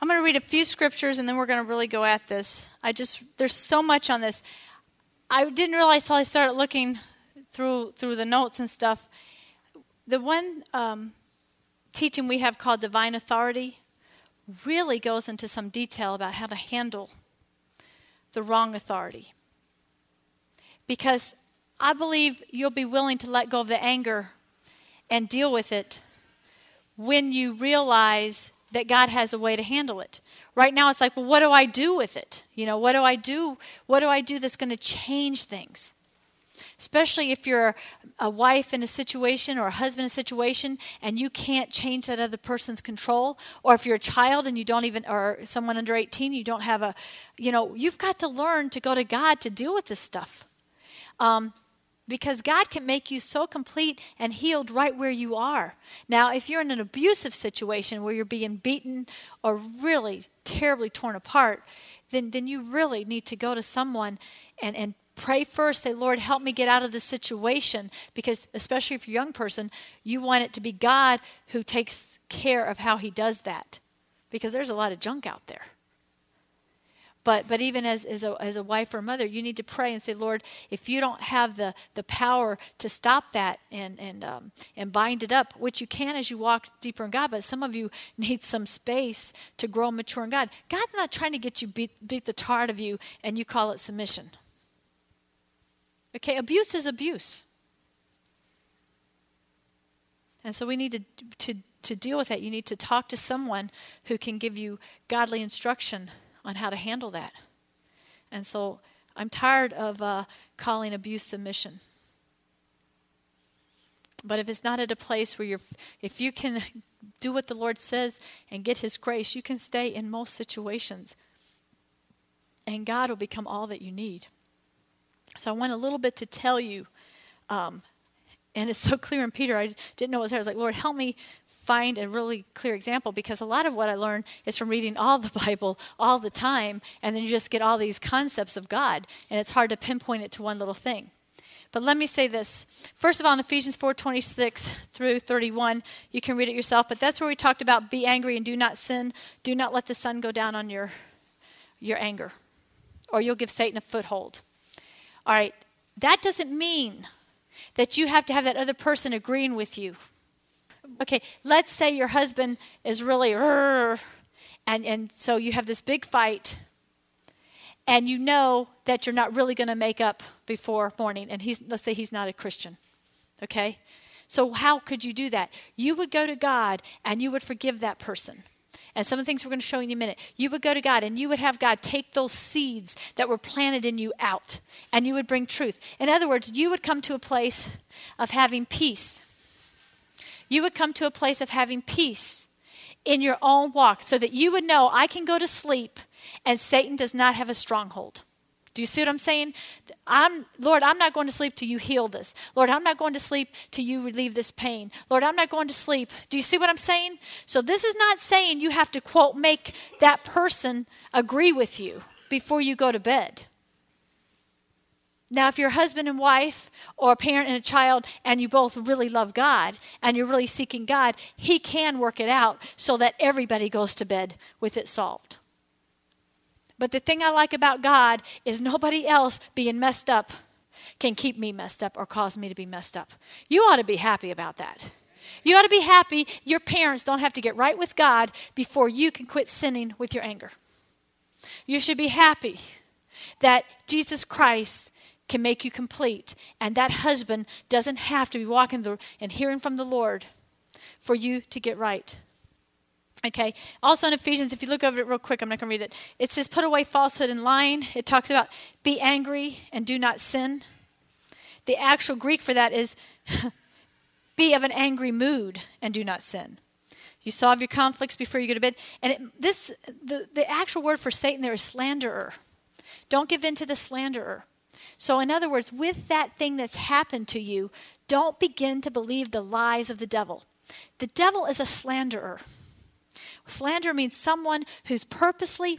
I'm going to read a few scriptures, and then we're going to really go at this. There's so much on this. I didn't realize till I started looking through the notes and stuff. The one teaching we have called Divine Authority really goes into some detail about how to handle the wrong authority. Because I believe you'll be willing to let go of the anger and deal with it when you realize that God has a way to handle it. Right now it's like, well, what do I do with it? What do I do? What do I do that's going to change things? Especially if you're a wife in a situation or a husband in a situation and you can't change that other person's control, or if you're a child and you don't even, or someone under 18, you don't have you've got to learn to go to God to deal with this stuff. Because God can make you so complete and healed right where you are. Now, if you're in an abusive situation where you're being beaten or really terribly torn apart, then you really need to go to someone and pray first. Say, Lord, help me get out of this situation. Because especially if you're a young person, you want it to be God who takes care of how he does that. Because there's a lot of junk out there. But even as a wife or a mother, you need to pray and say, Lord, if you don't have the power to stop that and bind it up, which you can as you walk deeper in God, but some of you need some space to grow and mature in God. God's not trying to get you beat the tar out of you and you call it submission. Okay, abuse is abuse. And so we need to deal with that. You need to talk to someone who can give you godly instruction on how to handle that. And so I'm tired of calling abuse submission. But if it's not at a place where if you can do what the Lord says and get his grace, you can stay in most situations. And God will become all that you need. So I want a little bit to tell you, and it's so clear in Peter, I didn't know it was there. I was like, Lord, help me find a really clear example, because a lot of what I learned is from reading all the Bible all the time, and then you just get all these concepts of God, and it's hard to pinpoint it to one little thing. But let me say this. First of all, in Ephesians 4:26 through 31, you can read it yourself, but that's where we talked about be angry and do not sin. Do not let the sun go down on your anger, or you'll give Satan a foothold. All right, that doesn't mean that you have to have that other person agreeing with you. Okay, let's say your husband is really, and so you have this big fight, and you know that you're not really going to make up before morning, and let's say he's not a Christian, okay? So how could you do that? You would go to God, and you would forgive that person. And some of the things we're going to show you in a minute. You would go to God, and you would have God take those seeds that were planted in you out, and you would bring truth. In other words, you would come to a place of having peace. You would come to a place of having peace in your own walk, so that you would know, I can go to sleep and Satan does not have a stronghold. Do you see what I'm saying? Lord, I'm not going to sleep till you heal this. Lord, I'm not going to sleep till you relieve this pain. Lord, I'm not going to sleep. Do you see what I'm saying? So this is not saying you have to, quote, make that person agree with you before you go to bed. Now, if you're a husband and wife or a parent and a child and you both really love God and you're really seeking God, he can work it out so that everybody goes to bed with it solved. But the thing I like about God is nobody else being messed up can keep me messed up or cause me to be messed up. You ought to be happy about that. You ought to be happy your parents don't have to get right with God before you can quit sinning with your anger. You should be happy that Jesus Christ can make you complete, and that husband doesn't have to be walking and hearing from the Lord for you to get right. Okay, also in Ephesians, if you look over it real quick, I'm not going to read it. It says, put away falsehood and lying. It talks about be angry and do not sin. The actual Greek for that is be of an angry mood and do not sin. You solve your conflicts before you go to bed. And the actual word for Satan there is slanderer. Don't give in to the slanderer. So in other words, with that thing that's happened to you, don't begin to believe the lies of the devil. The devil is a slanderer. Slander means someone who's purposely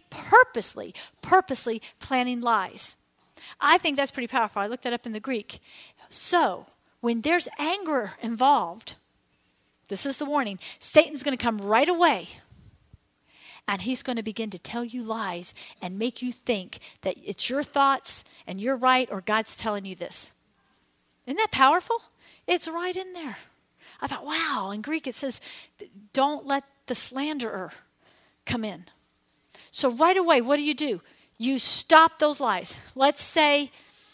planning lies. I think that's pretty powerful. I looked that up in the Greek. So, when there's anger involved, this is the warning, Satan's going to come right away And he's going to begin to tell you lies and make you think that it's your thoughts and you're right or God's telling you this. Isn't that powerful? It's right in there. I thought, wow, in Greek it says, don't let the slanderer come in. So right away, what do? You stop those lies. Let's say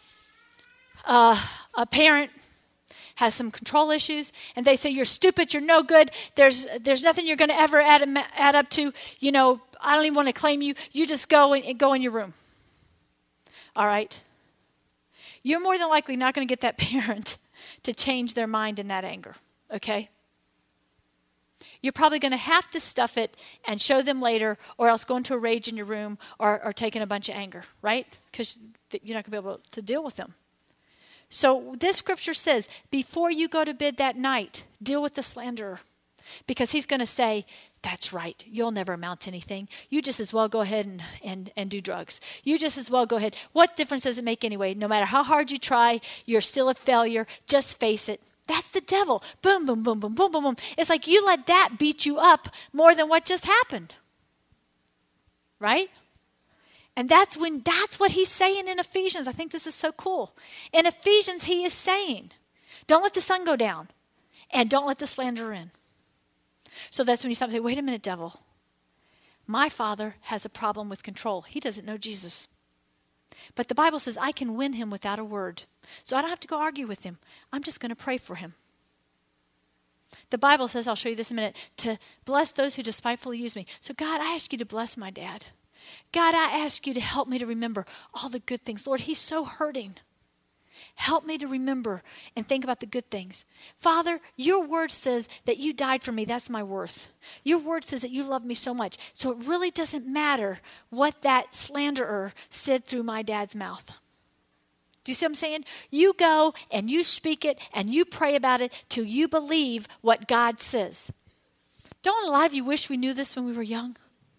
a parent has some control issues, and they say, you're stupid, you're no good, there's nothing you're going to ever add up to, I don't even want to claim you, you just go in your room. All right? You're more than likely not going to get that parent to change their mind in that anger, okay? You're probably going to have to stuff it and show them later, or else go into a rage in your room or take in a bunch of anger, right? Because you're not going to be able to deal with them. So this scripture says, before you go to bed that night, deal with the slanderer. Because he's going to say, that's right, you'll never amount to anything. You just as well go ahead and do drugs. You just as well go ahead. What difference does it make anyway? No matter how hard you try, you're still a failure. Just face it. That's the devil. Boom, boom, boom, boom, boom, boom, boom. It's like you let that beat you up more than what just happened. Right? And that's what he's saying in Ephesians. I think this is so cool. In Ephesians, he is saying, don't let the sun go down and don't let the slanderer in. So that's when you stop and say, wait a minute, devil. My father has a problem with control. He doesn't know Jesus. But the Bible says I can win him without a word. So I don't have to go argue with him. I'm just going to pray for him. The Bible says, I'll show you this in a minute, to bless those who despitefully use me. So God, I ask you to bless my dad. God, I ask you to help me to remember all the good things. Lord, he's so hurting. Help me to remember and think about the good things. Father, your word says that you died for me. That's my worth. Your word says that you love me so much. So it really doesn't matter what that slanderer said through my dad's mouth. Do you see what I'm saying? You go and you speak it and you pray about it till you believe what God says. Don't a lot of you wish we knew this when we were young?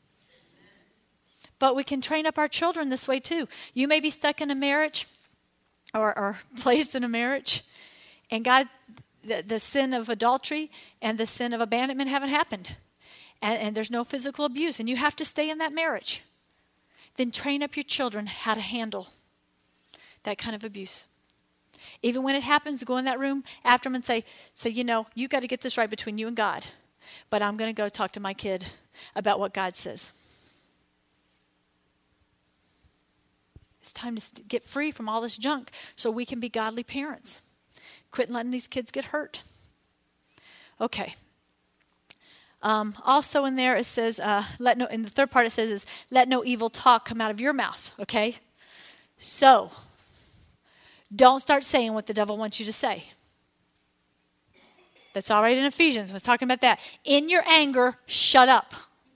But we can train up our children this way too. You may be stuck in a marriage or placed in a marriage, and God, the sin of adultery and the sin of abandonment haven't happened. And there's no physical abuse, and you have to stay in that marriage. Then train up your children how to handle that kind of abuse. Even when it happens, go in that room after them and say, you got to get this right between you and God. But I'm going to go talk to my kid about what God says. It's time to get free from all this junk so we can be godly parents. Quit letting these kids get hurt. Okay. Also in there it says, in the third part it says, let no evil talk come out of your mouth. Okay? So, don't start saying what the devil wants you to say. That's all right in Ephesians. I was talking about that. In your anger, shut up.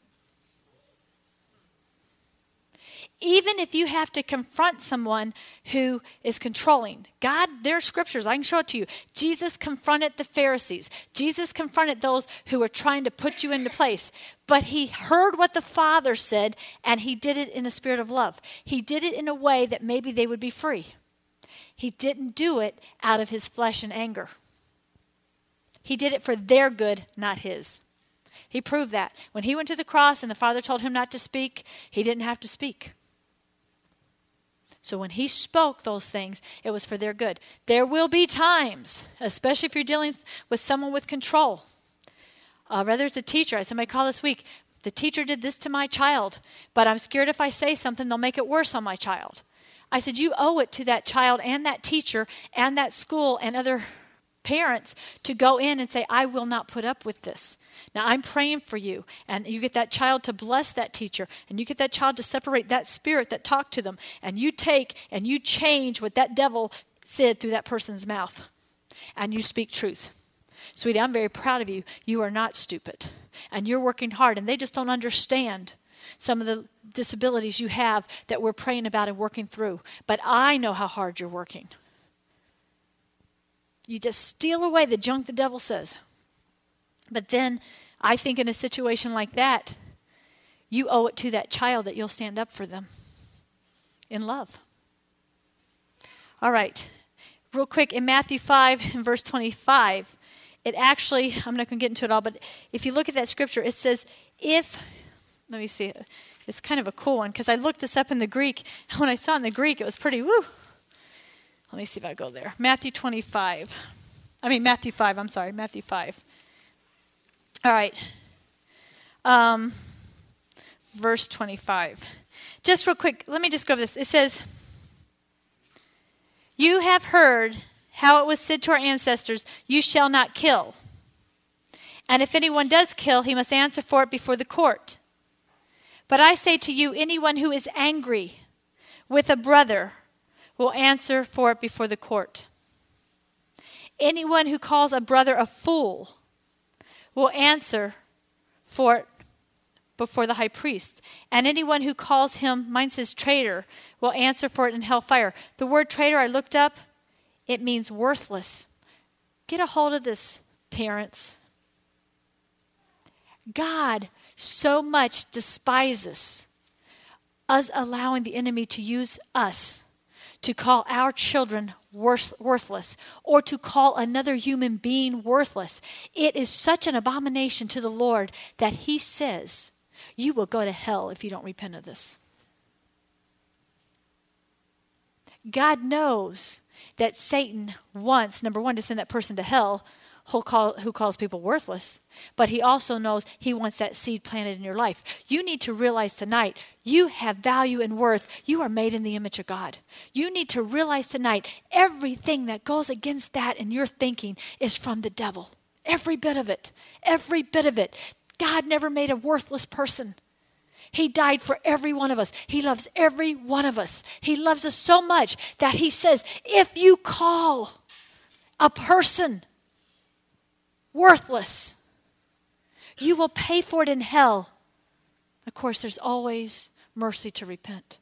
Even if you have to confront someone who is controlling. God, there are scriptures. I can show it to you. Jesus confronted the Pharisees. Jesus confronted those who were trying to put you into place. But he heard what the Father said, and he did it in a spirit of love. He did it in a way that maybe they would be free. He didn't do it out of his flesh and anger. He did it for their good, not his. He proved that. When he went to the cross and the Father told him not to speak, he didn't have to speak. So when he spoke those things, it was for their good. There will be times, especially if you're dealing with someone with control. Whether it's a teacher, I had somebody call this week, the teacher did this to my child, but I'm scared if I say something, they'll make it worse on my child. I said, you owe it to that child and that teacher and that school and other parents to go in and say, I will not put up with this. Now, I'm praying for you. And you get that child to bless that teacher. And you get that child to separate that spirit that talked to them. And you take and you change what that devil said through that person's mouth. And you speak truth. Sweetie, I'm very proud of you. You are not stupid. And you're working hard. And they just don't understand some of the disabilities you have that we're praying about and working through. But I know how hard you're working. You just steal away the junk the devil says. But then I think in a situation like that, you owe it to that child that you'll stand up for them in love. All right. Real quick, in Matthew 5 and verse 25, it actually, I'm not going to get into it all, but if you look at that scripture, it says, Let me see. It's kind of a cool one because I looked this up in the Greek. And when I saw it in the Greek, it was pretty, woo. Let me see if I go there. Matthew 5. I'm sorry. Matthew 5. All right. Verse 25. Just real quick, let me just go over this. It says, you have heard how it was said to our ancestors, you shall not kill. And if anyone does kill, he must answer for it before the court. But I say to you, anyone who is angry with a brother will answer for it before the court. Anyone who calls a brother a fool will answer for it before the high priest. And anyone who calls him, mine says traitor, will answer for it in hellfire. The word traitor, I looked up, it means worthless. Get a hold of this, parents. God so much despises us allowing the enemy to use us to call our children worthless or to call another human being worthless. It is such an abomination to the Lord that he says, you will go to hell if you don't repent of this. God knows that Satan wants, number one, to send that person to hell who calls people worthless. But he also knows he wants that seed planted in your life. You need to realize tonight, you have value and worth. You are made in the image of God. You need to realize tonight, everything that goes against that in your thinking is from the devil. Every bit of it. Every bit of it. God never made a worthless person. He died for every one of us. He loves every one of us. He loves us so much that he says, if you call a person worthless, you will pay for it in hell. Of course, there's always mercy to repent.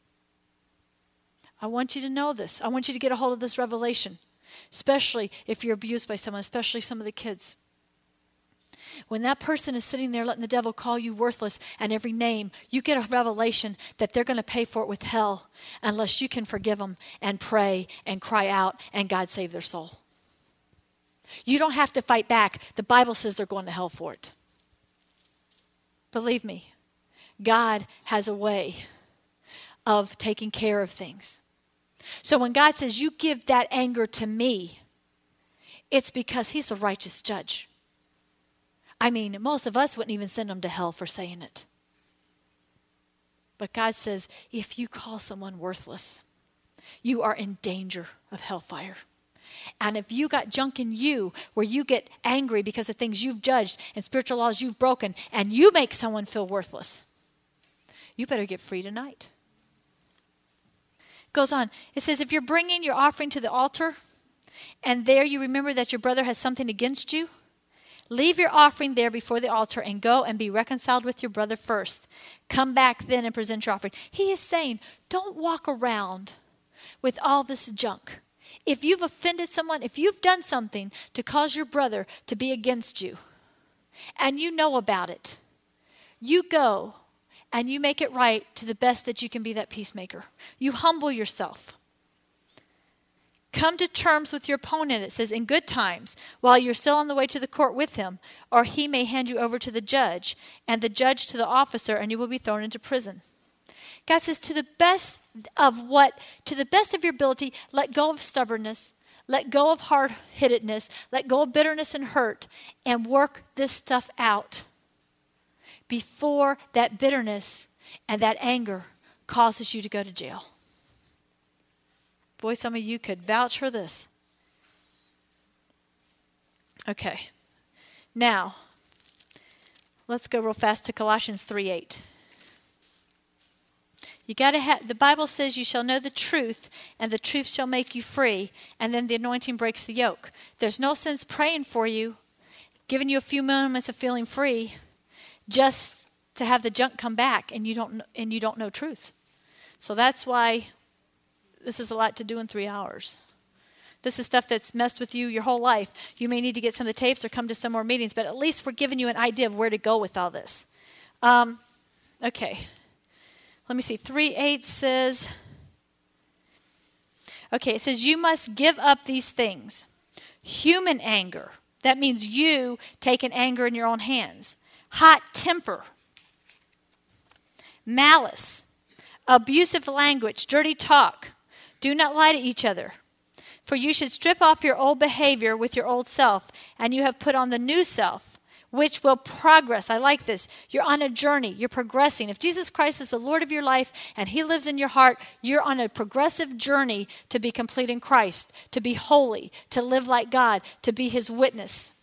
I want you to know this. I want you to get a hold of this revelation, especially if you're abused by someone, especially some of the kids. When that person is sitting there letting the devil call you worthless and every name, you get a revelation that they're going to pay for it with hell unless you can forgive them and pray and cry out and God save their soul. You don't have to fight back. The Bible says they're going to hell for it. Believe me, God has a way of taking care of things. So when God says, you give that anger to me, it's because he's the righteous judge. I mean, most of us wouldn't even send them to hell for saying it. But God says, if you call someone worthless, you are in danger of hellfire. And if you got junk in you where you get angry because of things you've judged and spiritual laws you've broken and you make someone feel worthless, you better get free tonight. It goes on. It says, if you're bringing your offering to the altar and there you remember that your brother has something against you, leave your offering there before the altar and go and be reconciled with your brother first. Come back then and present your offering. He is saying, don't walk around with all this junk. If you've offended someone, if you've done something to cause your brother to be against you, and you know about it, you go and you make it right to the best that you can be that peacemaker. You humble yourself. Come to terms with your opponent, it says, in good times, while you're still on the way to the court with him, or he may hand you over to the judge, and the judge to the officer, and you will be thrown into prison. God says, to the best of your ability, let go of stubbornness, let go of hard-headedness, let go of bitterness and hurt, and work this stuff out before that bitterness and that anger causes you to go to jail. Boy, some of you could vouch for this. Okay. Now, let's go real fast to Colossians 3:8. You got to have, the Bible says you shall know the truth, and the truth shall make you free, and then the anointing breaks the yoke. There's no sense praying for you, giving you a few moments of feeling free, just to have the junk come back, and you don't know truth. So that's why this is a lot to do in 3 hours. This is stuff that's messed with you your whole life. You may need to get some of the tapes or come to some more meetings, but at least we're giving you an idea of where to go with all this. Okay. Let me see. 3:8 says, it says, you must give up these things. Human anger. That means you taking anger in your own hands. Hot temper. malice, abusive language, dirty talk. Do not lie to each other. For you should strip off your old behavior with your old self, and you have put on the new self, which will progress. I like this. You're on a journey. You're progressing. If Jesus Christ is the Lord of your life and he lives in your heart, you're on a progressive journey to be complete in Christ, to be holy, to live like God, to be his witness.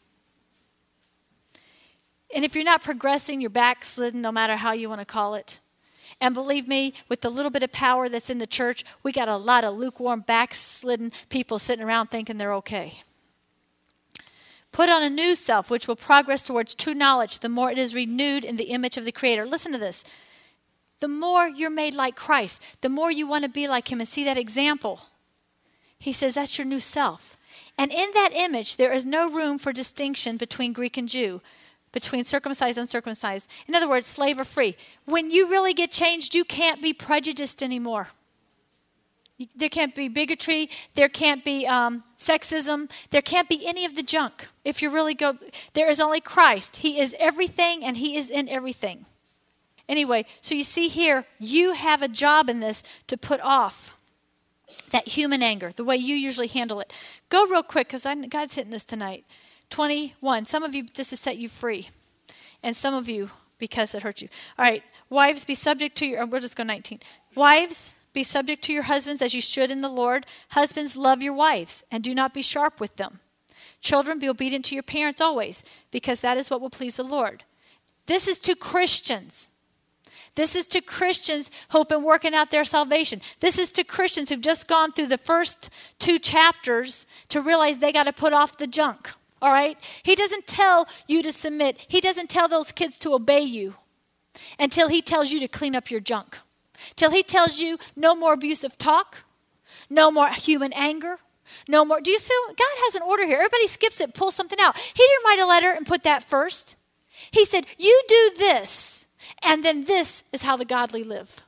And if you're not progressing, you're backslidden, no matter how you want to call it. And believe me, with the little bit of power that's in the church, we got a lot of lukewarm, backslidden people sitting around thinking they're okay. Put on a new self, which will progress towards true knowledge the more it is renewed in the image of the Creator. Listen to this. The more you're made like Christ, the more you want to be like him and see that example. He says that's your new self. And in that image, there is no room for distinction between Greek and Jew, between circumcised and uncircumcised. In other words, slave or free. When you really get changed, you can't be prejudiced anymore. There can't be bigotry. There can't be sexism. There can't be any of the junk. If you really go, there is only Christ. He is everything and he is in everything. Anyway, so you see here, you have a job in this to put off that human anger, the way you usually handle it. Go real quick because God's hitting this tonight. 21. Some of you just to set you free. And some of you because it hurt you. All right. Wives, be subject to your... We'll just go 19. Wives, be subject to your husbands as you should in the Lord. Husbands, love your wives and do not be sharp with them. Children, be obedient to your parents always because that is what will please the Lord. This is to Christians. This is to Christians who have been working out their salvation. This is to Christians who've just gone through the first 2 chapters to realize they got to put off the junk. All right? He doesn't tell you to submit. He doesn't tell those kids to obey you until he tells you to clean up your junk. Till he tells you no more abusive talk, no more human anger, no more. Do you see? God has an order here. Everybody skips it, pulls something out. He didn't write a letter and put that first. He said, you do this, and then this is how the godly live.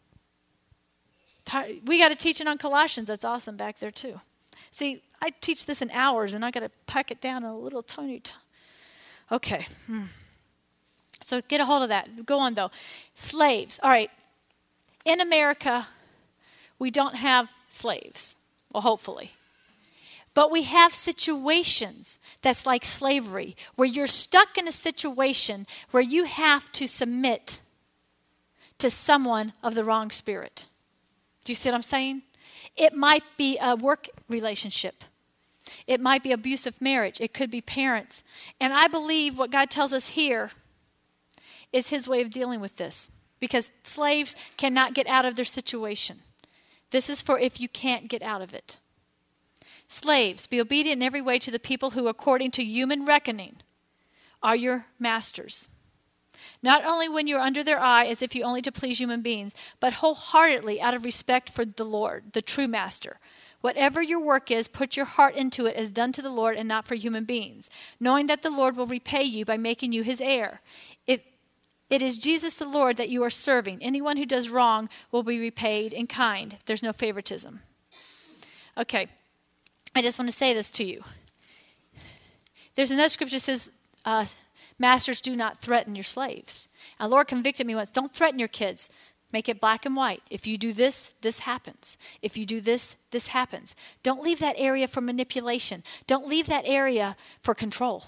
We got a teaching on Colossians. That's awesome back there too. See, I teach this in hours, and I got to pack it down in a little tiny time. Okay. So get a hold of that. Go on, though. Slaves. All right. In America, we don't have slaves. Well, hopefully. But we have situations that's like slavery, where you're stuck in a situation where you have to submit to someone of the wrong spirit. Do you see what I'm saying? It might be a work relationship. It might be abusive marriage. It could be parents. And I believe what God tells us here is his way of dealing with this. Because slaves cannot get out of their situation. This is for if you can't get out of it. Slaves, be obedient in every way to the people who, according to human reckoning, are your masters. Not only when you're under their eye as if you only to please human beings, but wholeheartedly out of respect for the Lord, the true master. Whatever your work is, put your heart into it as done to the Lord and not for human beings, knowing that the Lord will repay you by making you his heir. It is Jesus the Lord that you are serving. Anyone who does wrong will be repaid in kind. There's no favoritism. Okay, I just want to say this to you. There's another scripture that says, masters, do not threaten your slaves. And the Lord convicted me once, don't threaten your kids. Make it black and white. If you do this, this happens. If you do this, this happens. Don't leave that area for manipulation. Don't leave that area for control.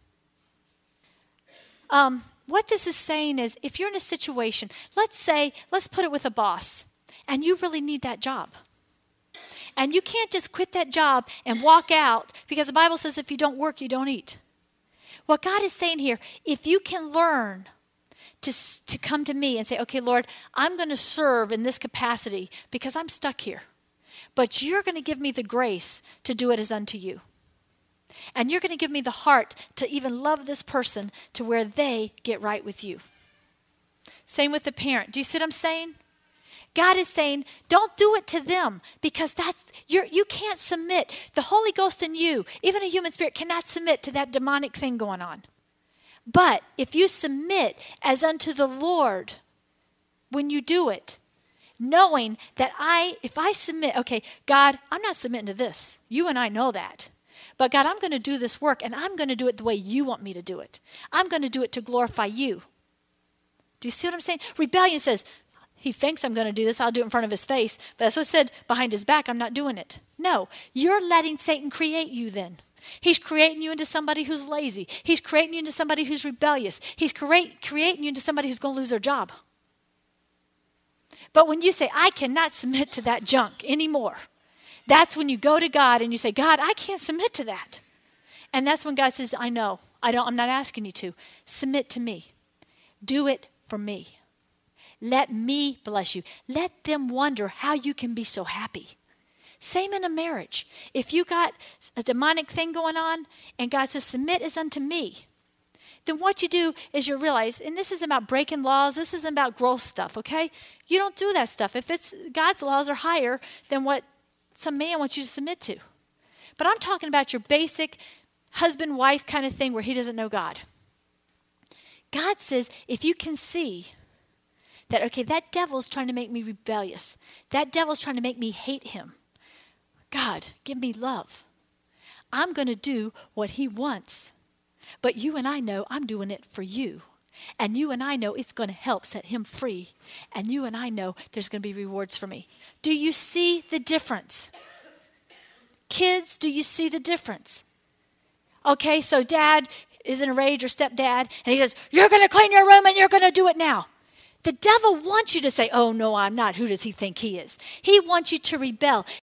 What this is saying is, if you're in a situation, let's put it with a boss, and you really need that job. And you can't just quit that job and walk out, because the Bible says if you don't work, you don't eat. What God is saying here, if you can learn to come to me and say, okay, Lord, I'm going to serve in this capacity because I'm stuck here. But you're going to give me the grace to do it as unto you. And you're going to give me the heart to even love this person to where they get right with you. Same with the parent. Do you see what I'm saying? God is saying, don't do it to them because you can't submit. The Holy Ghost in you, even a human spirit, cannot submit to that demonic thing going on. But if you submit as unto the Lord when you do it, knowing that if I submit, okay, God, I'm not submitting to this. You and I know that. But God, I'm going to do this work, and I'm going to do it the way you want me to do it. I'm going to do it to glorify you. Do you see what I'm saying? Rebellion says, he thinks I'm going to do this. I'll do it in front of his face. But that's what it said behind his back. I'm not doing it. No, you're letting Satan create you then. He's creating you into somebody who's lazy. He's creating you into somebody who's rebellious. He's creating you into somebody who's going to lose their job. But when you say, I cannot submit to that junk anymore, that's when you go to God and you say, God, I can't submit to that. And that's when God says, I know. I'm not asking you to. Submit to me. Do it for me. Let me bless you. Let them wonder how you can be so happy. Same in a marriage. If you got a demonic thing going on and God says, submit as unto me, then what you do is you realize, and this isn't about breaking laws, this isn't about gross stuff, okay? You don't do that stuff. If it's God's laws are higher than what some man wants you to submit to. But I'm talking about your basic husband-wife kind of thing where he doesn't know God. God says, if you can see that, okay, that devil's trying to make me rebellious. That devil's trying to make me hate him. God, give me love. I'm going to do what he wants. But you and I know I'm doing it for you. And you and I know it's going to help set him free. And you and I know there's going to be rewards for me. Do you see the difference? Kids, do you see the difference? Okay, so dad is in a rage, or stepdad, and he says, you're going to clean your room and you're going to do it now. The devil wants you to say, oh, no, I'm not. Who does he think he is? He wants you to rebel.